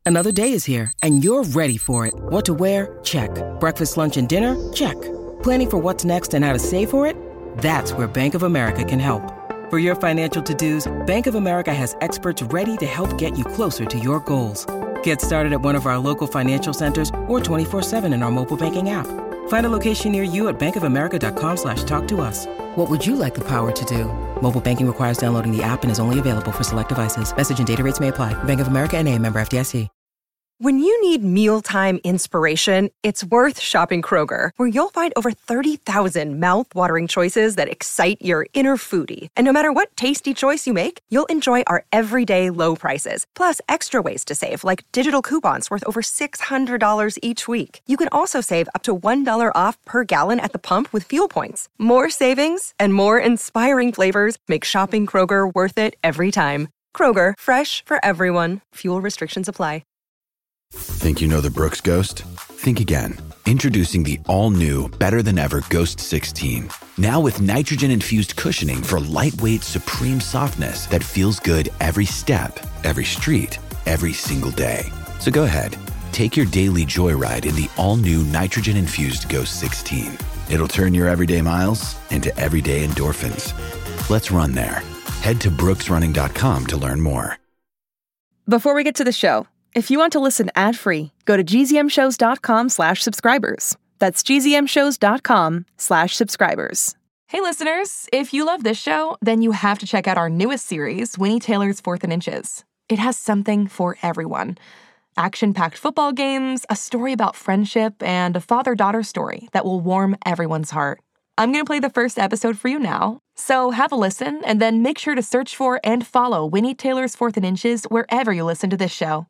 Another day is here, and you're ready for it. What to wear? Check. Breakfast, lunch, and dinner? Check. Planning for what's next and how to save for it? That's where Bank of America can help. For your financial to-dos, Bank of America has experts ready to help get you closer to your goals. Get started at one of our local financial centers or 24/7 in our mobile banking app. Find a location near you at bankofamerica.com/talktous. What would you like the power to do? Mobile banking requires downloading the app and is only available for select devices. Message and data rates may apply. Bank of America N.A., member FDIC. When you need mealtime inspiration, it's worth shopping Kroger, where you'll find over 30,000 mouth-watering choices that excite your inner foodie. And no matter what tasty choice you make, you'll enjoy our everyday low prices, plus extra ways to save, like digital coupons worth over $600 each week. You can also save up to $1 off per gallon at the pump with fuel points. More savings and more inspiring flavors make shopping Kroger worth it every time. Kroger, fresh for everyone. Fuel restrictions apply. Think you know the Brooks Ghost? Think again. Introducing the all-new, better-than-ever Ghost 16. Now with nitrogen-infused cushioning for lightweight, supreme softness that feels good every step, every street, every single day. So go ahead, take your daily joyride in the all-new nitrogen-infused Ghost 16. It'll turn your everyday miles into everyday endorphins. Let's run there. Head to brooksrunning.com to learn more. Before we get to the show, if you want to listen ad-free, go to gzmshows.com/subscribers. That's gzmshows.com/subscribers. Hey listeners, if you love this show, then you have to check out our newest series, Winnie Taylor's 4th and Inches. It has something for everyone. Action-packed football games, a story about friendship, and a father-daughter story that will warm everyone's heart. I'm going to play the first episode for you now, so have a listen and then make sure to search for and follow Winnie Taylor's 4th and Inches wherever you listen to this show.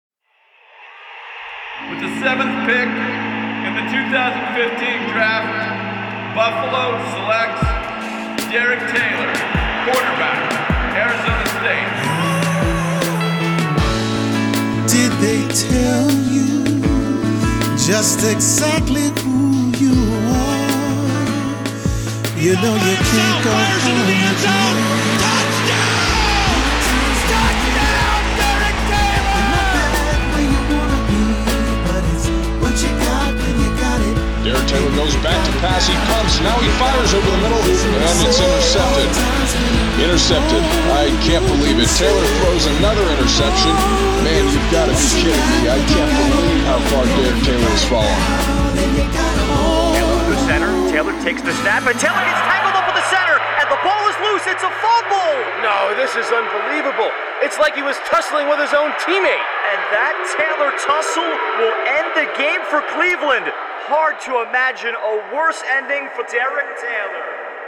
With the 7th pick in the 2015 draft, Buffalo selects Derek Taylor, quarterback, Arizona State. Did they tell you just exactly who you are? You know you can't go home again. Derek Taylor goes back to pass, he pumps, now he fires over the middle, and it's intercepted. Intercepted, I can't believe it. Taylor throws another interception. Man, you've got to be kidding me. I can't believe how far Derek Taylor has fallen. Taylor to the center, Taylor takes the snap, and Taylor gets tangled up with the center, and the ball is loose, it's a fumble! No, this is unbelievable. It's like he was tussling with his own teammate. And that Taylor tussle will end the game for Cleveland. Hard to imagine a worse ending for Derek Taylor.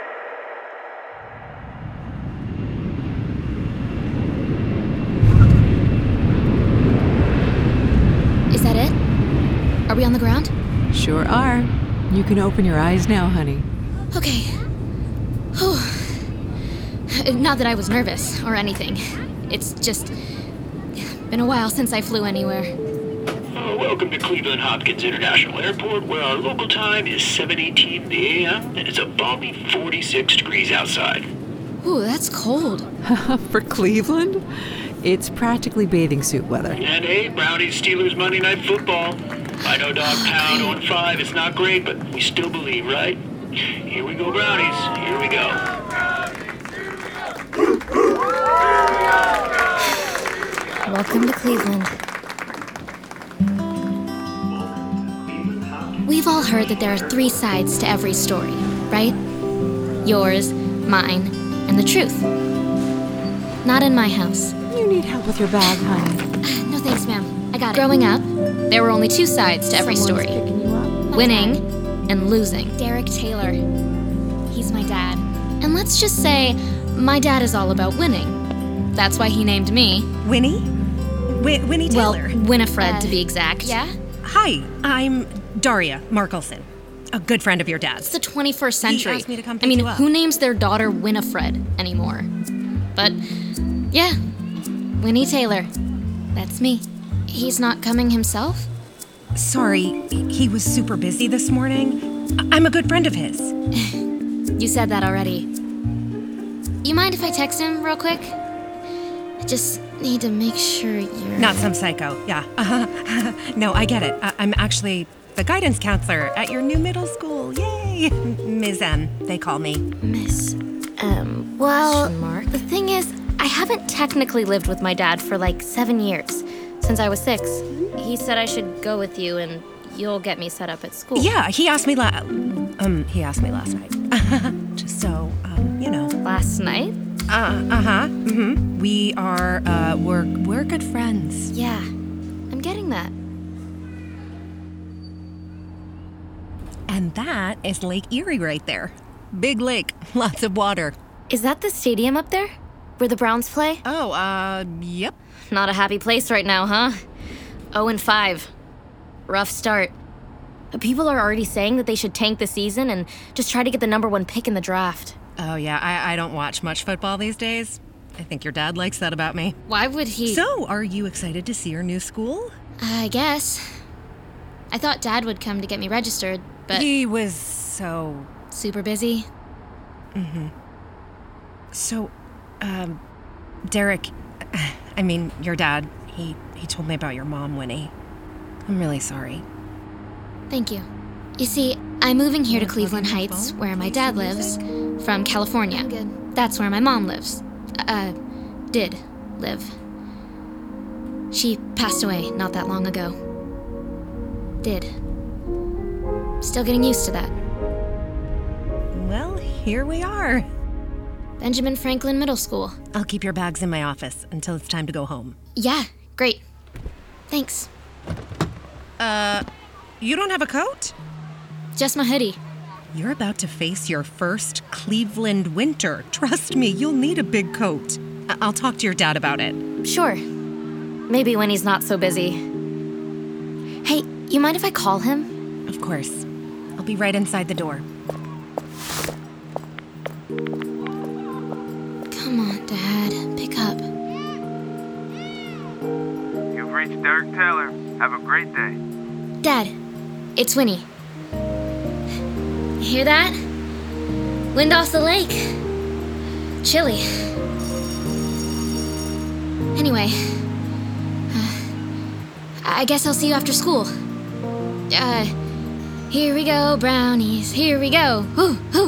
Is that it? Are we on the ground? Sure are. You can open your eyes now, honey. Okay. Whew. Not that I was nervous or anything. It's just been a while since I flew anywhere. Welcome to Cleveland Hopkins International Airport, where our local time is 7:18 in the a.m. and it's a balmy 46 degrees outside. Ooh, that's cold. For Cleveland? It's practically bathing suit weather. And hey, Brownies Steelers Monday Night Football. I know Dog Pound 0-5, it's not great, but we still believe, right? Here we go, Brownies. Here we go. Welcome to Cleveland. We've all heard that there are 3 sides to every story, right? Yours, mine, and the truth. Not in my house. You need help with your bag, honey. No thanks, ma'am. I got it. Growing up, there were only 2 sides to every story. Winning and losing. Derek Taylor. He's my dad. And let's just say, my dad is all about winning. That's why he named me... Winnie? Winnie Taylor? Well, Winifred, to be exact. Yeah? Hi, I'm Daria Markelson, a good friend of your dad's. It's the 21st century. He asked me to come pick you up. Who names their daughter Winifred anymore? But, yeah, Winnie Taylor. That's me. He's not coming himself? Sorry, he was super busy this morning. I'm a good friend of his. You said that already. You mind if I text him real quick? Just need to make sure you're... Not some psycho, yeah. No, I get it. I'm actually the guidance counselor at your new middle school. Yay! Ms. M, they call me. Miss M. Well, the thing is, I haven't technically lived with my dad for like 7 years, since I was 6. He said I should go with you and you'll get me set up at school. Yeah, he asked me last night. Just so, you know. Last night? Mm-hmm. We are, we're good friends. Yeah, I'm getting that. And that is Lake Erie right there. Big lake, lots of water. Is that the stadium up there? Where the Browns play? Oh, yep. Not a happy place right now, huh? 0-5. Rough start. People are already saying that they should tank the season and just try to get the number 1 pick in the draft. Oh, yeah, I don't watch much football these days. I think your dad likes that about me. Why would he... So, are you excited to see your new school? I guess. I thought Dad would come to get me registered, but... He was so... Super busy? Mm-hmm. So, Derek, I mean, your dad, he told me about your mom, Winnie. I'm really sorry. Thank you. You see, I'm moving here to Cleveland Heights, where my dad lives, from California. That's where my mom lives. Did live. She passed away not that long ago. Did. Still getting used to that. Well, here we are. Benjamin Franklin Middle School. I'll keep your bags in my office until it's time to go home. Yeah, great. Thanks. You don't have a coat? Just my hoodie. You're about to face your first Cleveland winter. Trust me, you'll need a big coat. I'll talk to your dad about it. Sure. Maybe when he's not so busy. Hey, you mind if I call him? Of course. I'll be right inside the door. Come on, Dad. Pick up. You've reached Derek Taylor. Have a great day. Dad, it's Winnie. Hear that? Wind off the lake. Chilly. Anyway, I guess I'll see you after school. Here we go, brownies. Here we go. Woo, woo.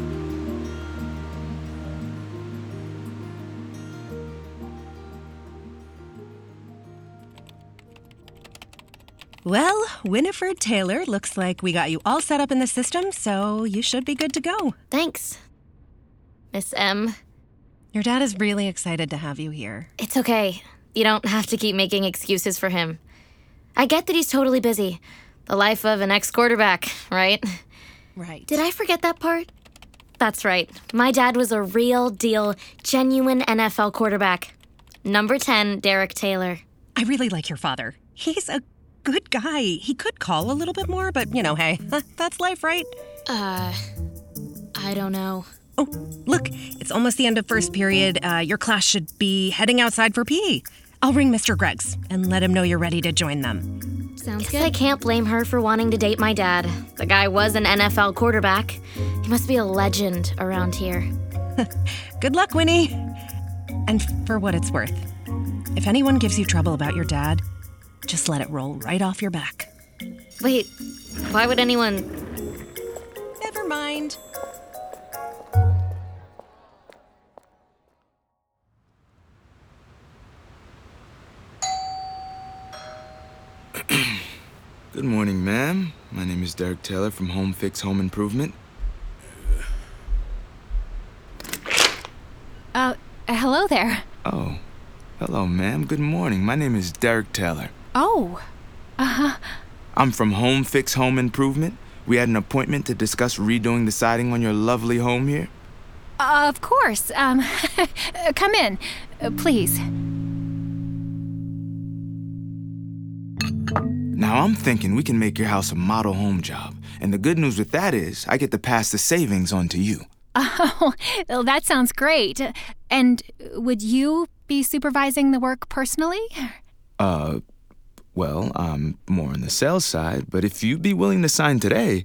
Well, Winifred Taylor, looks like we got you all set up in the system, so you should be good to go. Thanks, Miss M. Your dad is really excited to have you here. It's okay. You don't have to keep making excuses for him. I get that he's totally busy. The life of an ex-quarterback, right? Right. Did I forget that part? That's right. My dad was a real deal, genuine NFL quarterback. Number 10, Derek Taylor. I really like your father. He's a good guy. He could call a little bit more, but, you know, hey, that's life, right? I don't know. Oh, look, it's almost the end of first period. Your class should be heading outside for PE. I'll ring Mr. Greggs and let him know you're ready to join them. Sounds good. I can't blame her for wanting to date my dad. The guy was an NFL quarterback. He must be a legend around here. Good luck, Winnie. And for what it's worth, if anyone gives you trouble about your dad, just let it roll right off your back. Wait, why would anyone... Never mind. Good morning, ma'am. My name is Derek Taylor from Home Fix Home Improvement. Hello there. Oh, hello, ma'am. Good morning. My name is Derek Taylor. Oh, I'm from Home Fix Home Improvement. We had an appointment to discuss redoing the siding on your lovely home here. Of course. Come in, please. Now, I'm thinking we can make your house a model home job. And the good news with that is I get to pass the savings on to you. Oh, well, that sounds great. And would you be supervising the work personally? Well, I'm more on the sales side, but if you'd be willing to sign today...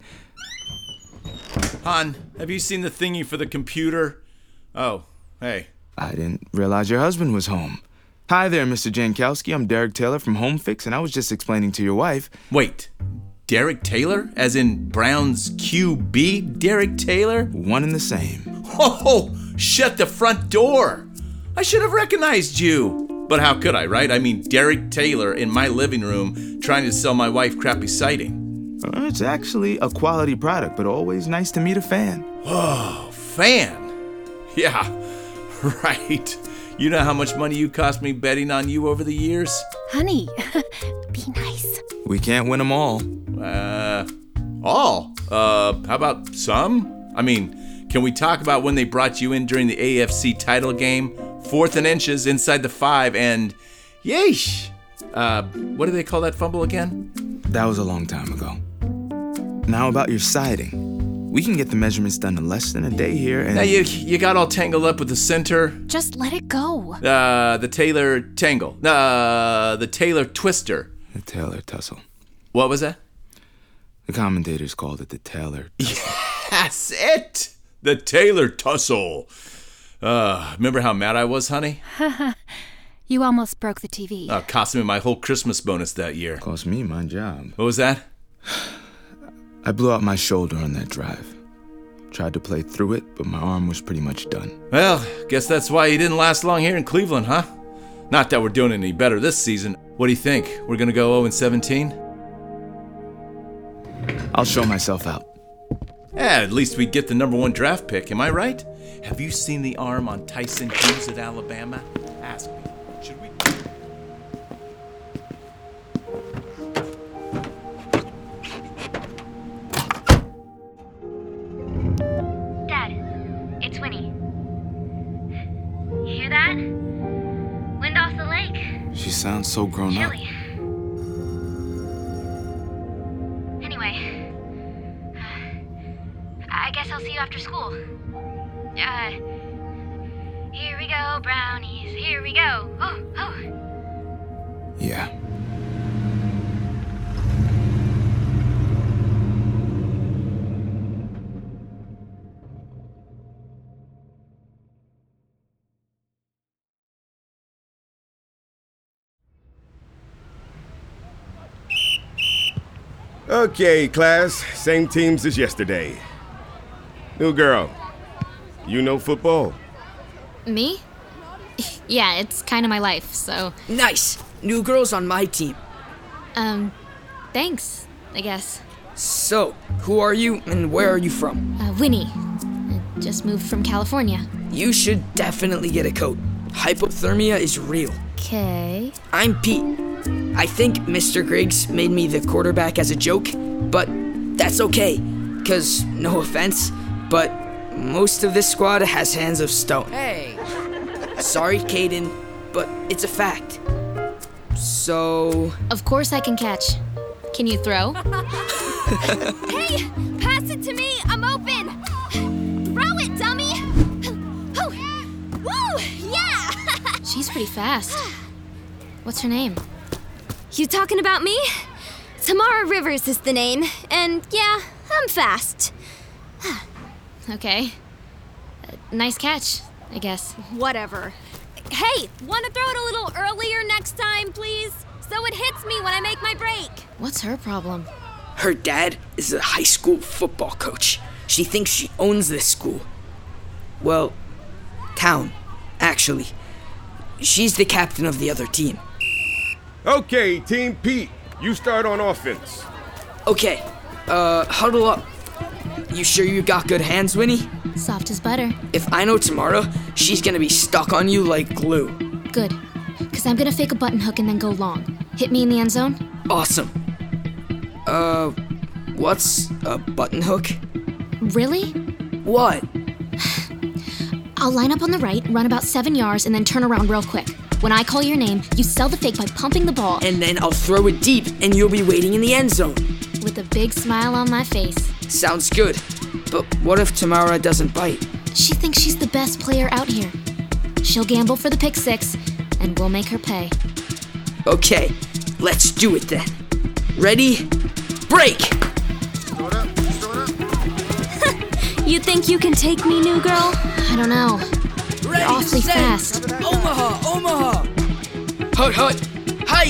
Hon, have you seen the thingy for the computer? Oh, hey. I didn't realize your husband was home. Hi there, Mr. Jankowski. I'm Derek Taylor from Home Fix, and I was just explaining to your wife. Wait, Derek Taylor? As in Brown's QB, Derek Taylor? One and the same. Oh, shut the front door. I should have recognized you. But how could I, right? I mean, Derek Taylor in my living room trying to sell my wife crappy siding. It's actually a quality product, but always nice to meet a fan. Oh, fan? Yeah, right. You know how much money you cost me betting on you over the years? Honey, be nice. We can't win them all. All? How about some? I mean, can we talk about when they brought you in during the AFC title game? 4th and inches inside the 5 and... yeesh! What do they call that fumble again? That was a long time ago. Now about your siding. We can get the measurements done in less than a day here and... Now you got all tangled up with the center. Just let it go. The Taylor tangle. The Taylor twister. The Taylor tussle. What was that? The commentators called it the Taylor tussle. That's it! The Taylor tussle. Remember how mad I was, honey? You almost broke the TV. Cost me my whole Christmas bonus that year. Cost me my job. What was that? I blew out my shoulder on that drive. Tried to play through it, but my arm was pretty much done. Well, guess that's why you didn't last long here in Cleveland, huh? Not that we're doing any better this season. What do you think? We're gonna go 0-17? I'll show myself out. At least we get the #1 draft pick, am I right? Have you seen the arm on Tyson Hughes at Alabama? Ask me. Should we... Dad, it's Winnie. You hear that? Wind off the lake. She sounds so grown up. Chilly. Anyway, I guess I'll see you after school. Here we go, brownies. Here we go. Oh. Yeah. Okay, class. Same teams as yesterday. New girl, you know football? Me? Yeah, it's kind of my life, so... Nice! New girl's on my team. Thanks, I guess. So, who are you and where are you from? Winnie. I just moved from California. You should definitely get a coat. Hypothermia is real. Okay. I'm Pete. I think Mr. Griggs made me the quarterback as a joke, but that's okay, 'cause no offense, but most of this squad has hands of stone. Hey! Sorry, Caden, but it's a fact. So... Of course I can catch. Can you throw? Hey! Pass it to me! I'm open! Throw it, dummy! Woo! Yeah! She's pretty fast. What's her name? You talking about me? Tamara Rivers is the name, and yeah, I'm fast. Okay. Nice catch, I guess. Whatever. Hey, want to throw it a little earlier next time, please? So it hits me when I make my break. What's her problem? Her dad is a high school football coach. She thinks she owns this school. Well, town, actually. She's the captain of the other team. Okay, Team Pete, you start on offense. Okay, huddle up. You sure you got good hands, Winnie? Soft as butter. If I know Tamara, she's gonna be stuck on you like glue. Good, because I'm gonna fake a button hook and then go long. Hit me in the end zone? Awesome. What's a button hook? Really? What? I'll line up on the right, run about 7 yards, and then turn around real quick. When I call your name, you sell the fake by pumping the ball. And then I'll throw it deep, and you'll be waiting in the end zone. With a big smile on my face. Sounds good. But what if Tamara doesn't bite? She thinks she's the best player out here. She'll gamble for the pick six, and we'll make her pay. Okay, let's do it then. Ready? Break! You think you can take me, new girl? I don't know. Ready, You're awfully set, fast. Omaha! Hi!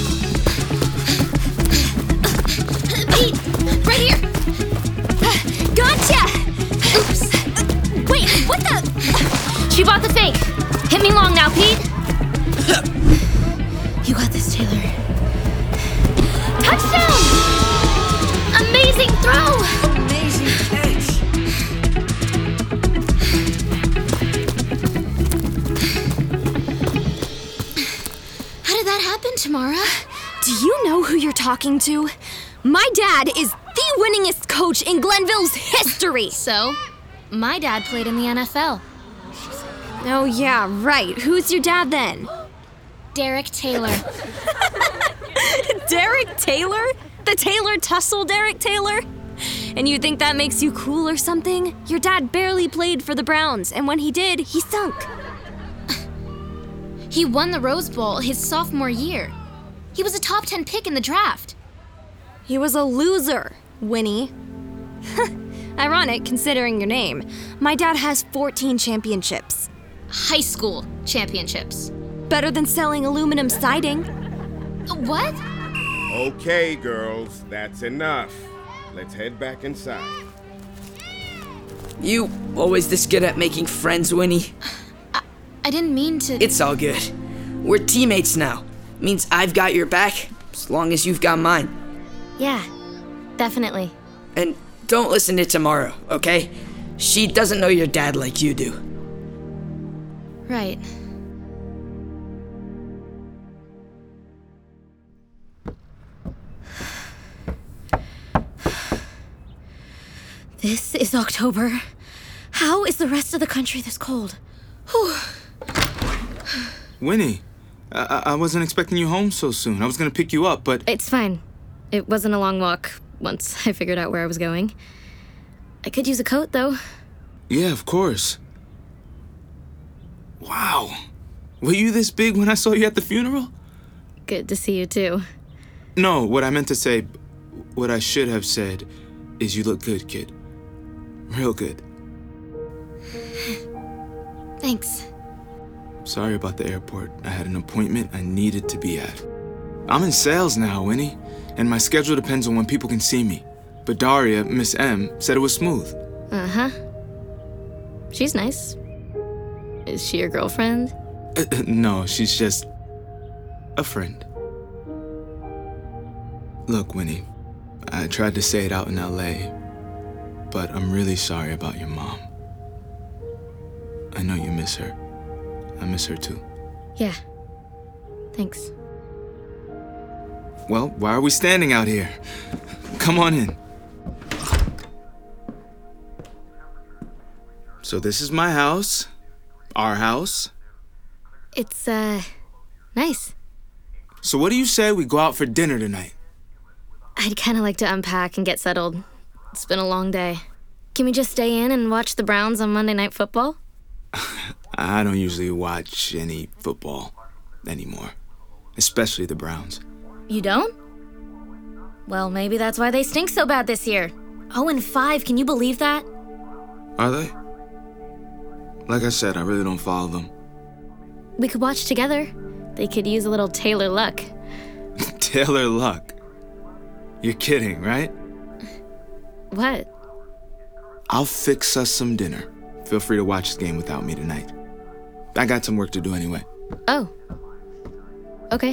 Pete, right here. Gotcha! Oops. Wait, what the? She bought the fake. Hit me long now, Pete. You got this, Taylor. Touchdown! Amazing throw! Amazing catch. How did that happen, Tamara? Do you know who you're talking to? My dad is the winningest coach in Glenville's history. So, my dad played in the NFL. Oh, yeah, right. Who's your dad then? Derek Taylor. Derek Taylor? The Taylor Tussle Derek Taylor? And you think that makes you cool or something? Your dad barely played for the Browns, and when he did, he stunk. He won the Rose Bowl his sophomore year. He was a top 10 pick in the draft. He was a loser, Winnie. Ironic, considering your name. My dad has 14 championships. High school championships. Better than selling aluminum siding. What? Okay, girls, that's enough. Let's head back inside. You always this good at making friends, Winnie? I didn't mean to... It's all good. We're teammates now. Means I've got your back, as long as you've got mine. Yeah, definitely. And don't listen to Tamara, okay? She doesn't know your dad like you do. Right. This is October. How is the rest of the country this cold? Whew. Winnie, I wasn't expecting you home so soon. I was gonna pick you up, but... It's fine. It wasn't a long walk once I figured out where I was going. I could use a coat, though. Yeah, of course. Wow. Were you this big when I saw you at the funeral? Good to see you, too. No, what I meant to say, what I should have said, is you look good, kid. Real good. Thanks. Sorry about the airport. I had an appointment I needed to be at. I'm in sales now, Winnie, and my schedule depends on when people can see me. But Daria, Miss M, said it was smooth. Uh-huh. She's nice. Is she your girlfriend? No, she's just a friend. Look, Winnie, I tried to say it out in LA, but I'm really sorry about your mom. I know you miss her. I miss her too. Yeah. Thanks. Well, why are we standing out here? Come on in. So this is my house. Our house. It's, nice. So what do you say we go out for dinner tonight? I'd kind of like to unpack and get settled. It's been a long day. Can we just stay in and watch the Browns on Monday Night Football? I don't usually watch any football anymore, especially the Browns. You don't? Well, maybe that's why they stink so bad this year. 0-5, can you believe that? Are they? Like I said, I really don't follow them. We could watch together. They could use a little Taylor luck. Taylor luck? You're kidding, right? What? I'll fix us some dinner. Feel free to watch the game without me tonight. I got some work to do anyway. Oh. Okay.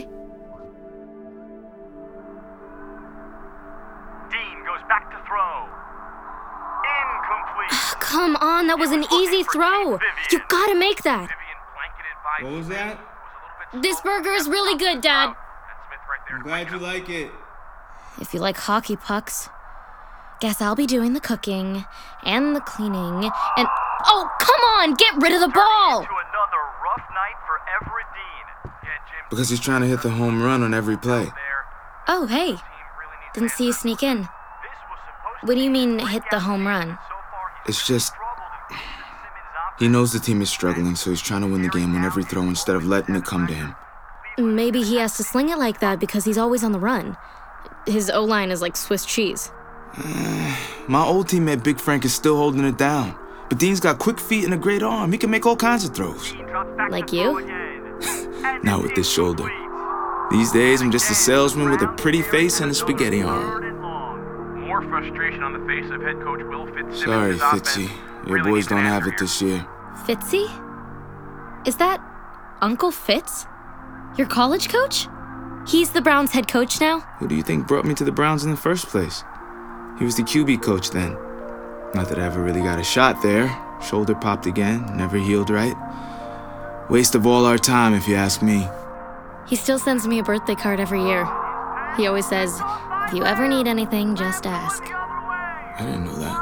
Dean goes back to throw. Incomplete. Come on, that was an easy throw. You gotta make that. What was that? This burger is really good, Dad. I'm glad you like it. If you like hockey pucks. Guess I'll be doing the cooking and the cleaning and... Oh, come on! Get rid of the ball! To another rough night for Everett Dean. Because he's trying to hit the home run on every play. Oh, hey. Didn't see you sneak in. What do you mean, hit the home run? It's just... He knows the team is struggling, so he's trying to win the game on every throw instead of letting it come to him. Maybe he has to sling it like that because he's always on the run. His O-line is like Swiss cheese. My old teammate Big Frank is still holding it down. But Dean's got quick feet and a great arm. He can make all kinds of throws. Like you? not with this shoulder. These days, I'm just a salesman with a pretty face and a spaghetti arm. More frustration on the face of head coach Will Fitzsimmons. Sorry, Fitzy. Your boys don't have it this year. Fitzy? Is that Uncle Fitz? Your college coach? He's the Browns head coach now? Who do you think brought me to the Browns in the first place? He was the QB coach then. Not that I ever really got a shot there. Shoulder popped again, never healed right. Waste of all our time, if you ask me. He still sends me a birthday card every year. He always says, if you ever need anything, just ask. I didn't know that.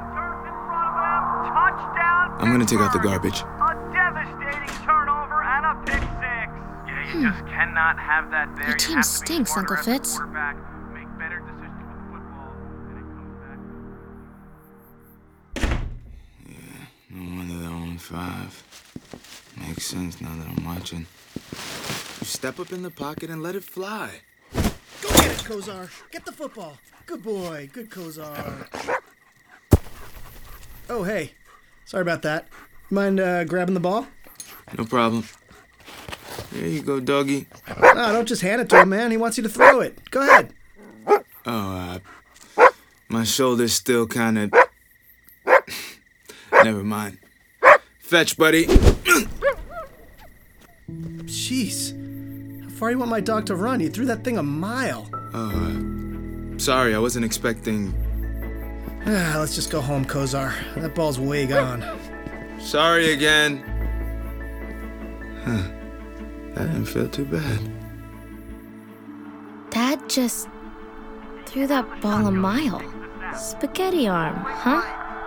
I'm gonna take out the garbage. A devastating turnover and a pick six. Yeah, you just cannot have that there. Your team stinks, Uncle Fitz. Make better decisions with the football, and it comes back. Yeah, no wonder they're on 5. Makes sense now that I'm watching. You step up in the pocket and let it fly. Go get it, Kozar. Get the football. Good boy. Good Kozar. Oh, hey. Sorry about that. Mind grabbing the ball? No problem. There you go, doggy. No, don't just hand it to him, man. He wants you to throw it. Go ahead. Oh, my shoulder's still kind of... Never mind. Fetch, buddy. Jeez. How far do you want my dog to run? You threw that thing a mile. Sorry, I wasn't expecting... Let's just go home, Kozar. That ball's way gone. Sorry again. Huh. That didn't feel too bad. Dad just threw that ball a mile. Spaghetti arm, huh?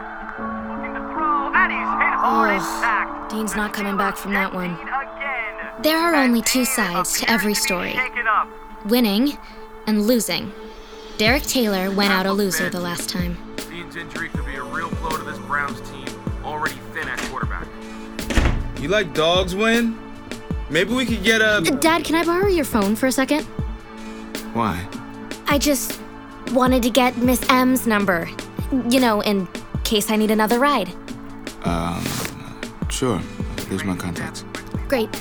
Oh, Dean's not coming back from that one. There are only 2 sides to every story. Winning and losing. Derek Taylor went out a loser the last time. Dean's injury could be a real blow to this Browns team, already thin at quarterback. You like dogs, Win? Maybe we could get a... Dad, can I borrow your phone for a second? Why? I just wanted to get Miss M's number. You know, in case I need another ride. Sure. Here's my contacts. Great.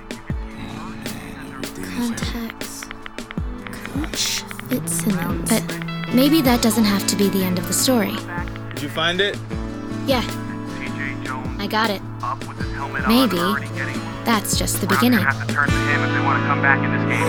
Contacts. Coach Fitzsimmons. But maybe that doesn't have to be the end of the story. Did you find it? Yeah. I got it. Maybe that's just the beginning. Have to turn to him if they want to come back in this game.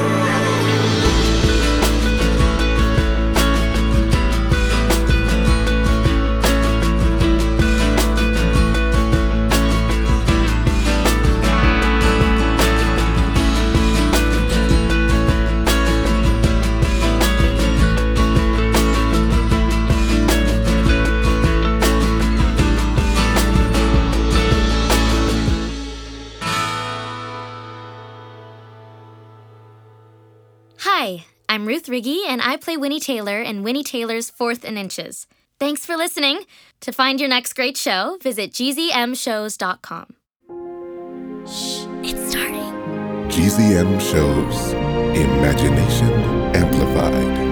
Hi, I'm Ruth Riggi, and I play Winnie Taylor in Winnie Taylor's 4th and Inches. Thanks for listening. To find your next great show, visit gzmshows.com. Shh, it's starting. GZM Shows. Imagination Amplified.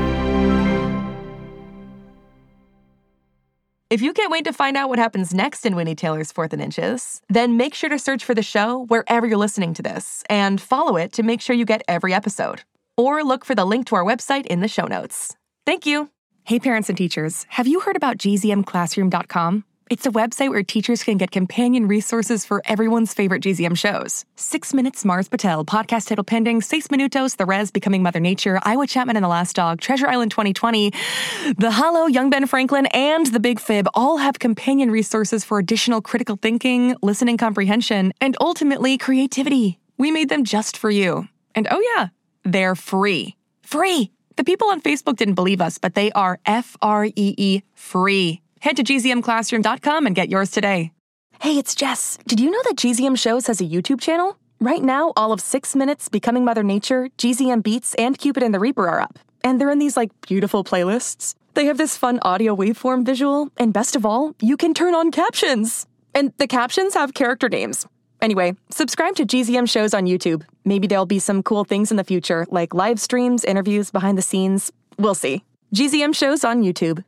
If you can't wait to find out what happens next in Winnie Taylor's 4th and Inches, then make sure to search for the show wherever you're listening to this and follow it to make sure you get every episode. Or look for the link to our website in the show notes. Thank you. Hey, parents and teachers, have you heard about gzmclassroom.com? It's a website where teachers can get companion resources for everyone's favorite GZM shows. 6 Minutes, Mars Patel, Podcast Title Pending, 6 Minutos, The Res, Becoming Mother Nature, Iowa Chapman and the Last Dog, Treasure Island 2020, The Hollow, Young Ben Franklin, and The Big Fib all have companion resources for additional critical thinking, listening comprehension, and ultimately creativity. We made them just for you. And oh yeah, they're free. Free! The people on Facebook didn't believe us, but they are FREE free. Head to gzmclassroom.com and get yours today. Hey, it's Jess. Did you know that GZM Shows has a YouTube channel? Right now, all of 6 Minutes, Becoming Mother Nature, GZM Beats, and Cupid and the Reaper are up. And they're in these, beautiful playlists. They have this fun audio waveform visual, and best of all, you can turn on captions. And the captions have character names. Anyway, subscribe to GZM Shows on YouTube. Maybe there'll be some cool things in the future, like live streams, interviews, behind the scenes. We'll see. GZM Shows on YouTube.